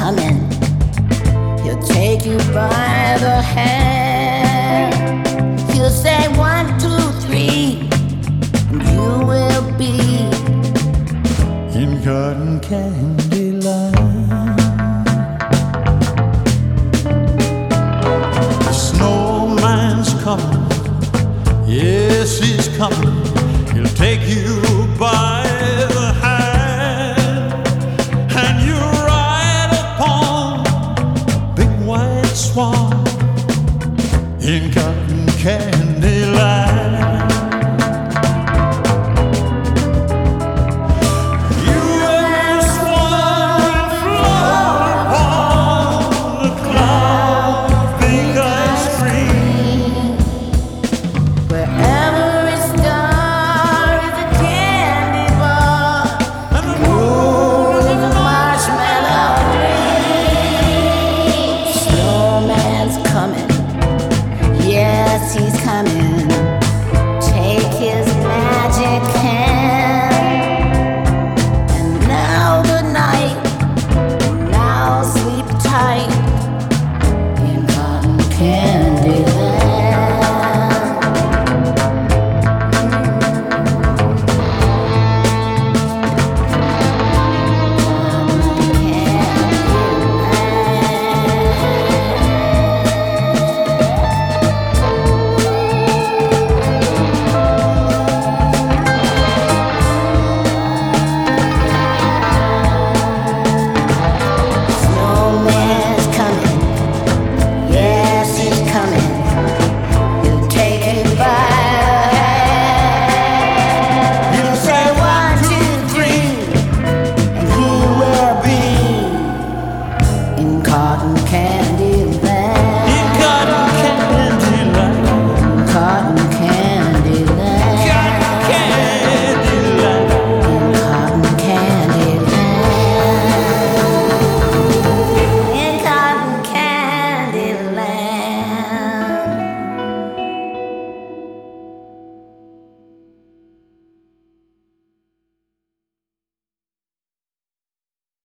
coming. He'll take you by the hand. He'll say 1, 2, 3, and you will be in cotton candy land. The snowman's coming, yes, he's coming. He'll take you by the hand, and you ride upon a big white swan in cotton candy.